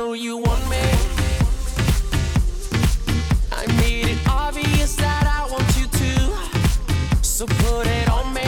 know you want me. I made it obvious that I want you to, so put it on me.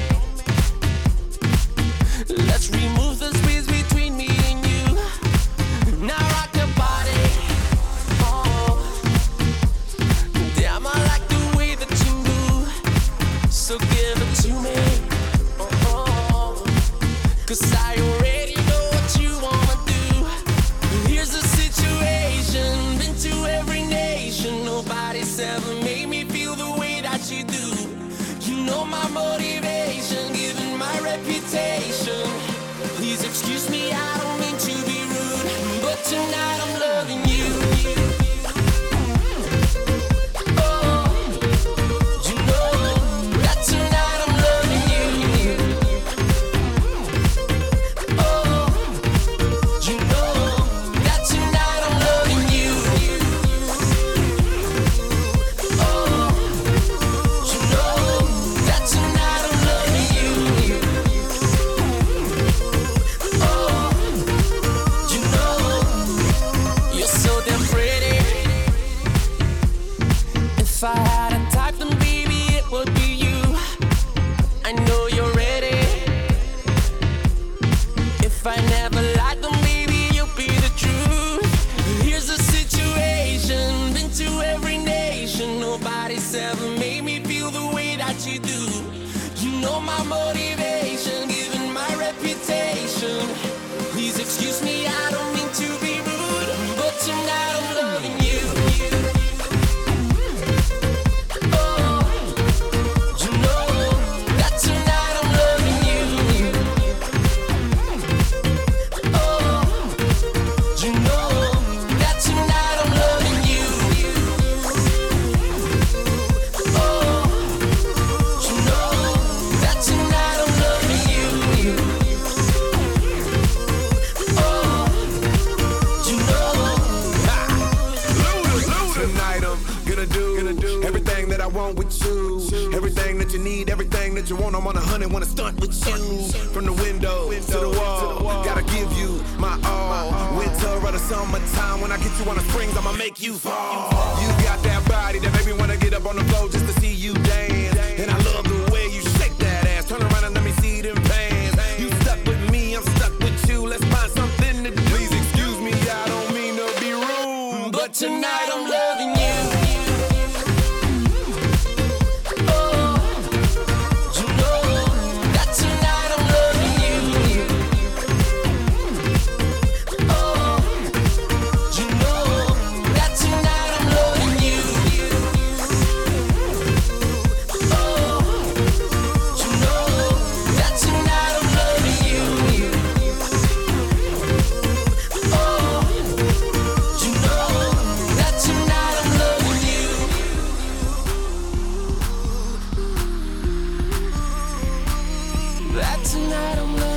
Let's remove the space between me and you. Now rock your body. Oh, damn, I like the way that you move, so give it to me. Oh, 'cause I already know what you wanna do. Here's the situation, been to every nation. Nobody's ever made me feel the way that you do. You know my motivation, given my reputation. Please excuse me, I don't mean to be rude, but tonight I'm loving you. Oh, you know that tonight I'm loving you. Oh, you know that tonight I'm loving you. Oh, you know that tonight I'm loving you. Oh, you know you're so damn pretty. If I had a type, then baby it would be you. I know you're ready. If I never lied, then maybe you'll be the truth. Here's the situation, been to every nation. Nobody's ever made me feel the way that you do. You know my motivation, given my reputation. Please excuse me, I don't mean to be rude, but tonight I'm loving you. Oh, you know that tonight I'm loving you. Oh, you know that tonight I'm loving you. Oh, you know that tonight I'm loving you. Oh, you know. Tonight I'm gonna do everything that I want with you. Everything that you need, everything that you want. I'm on 100, wanna stunt with you. From the window to the wall, gotta give you my all. Winter or the summertime, when I get you on the springs, I'ma make you fall. You got that body that make me wanna get up on the floor just to see you dance. And I love the way you shake that ass. Turn around and let me see them pants. You stuck with me, I'm stuck with you. Let's find something to do. Please excuse me, I don't mean to be rude, But tonight I'm loving you. Oh, you know that tonight I'm loving you. Oh, you know that tonight I'm loving you. Oh, you know that tonight I'm loving you. Oh, you know that tonight I'm loving you. That tonight I'm loving you.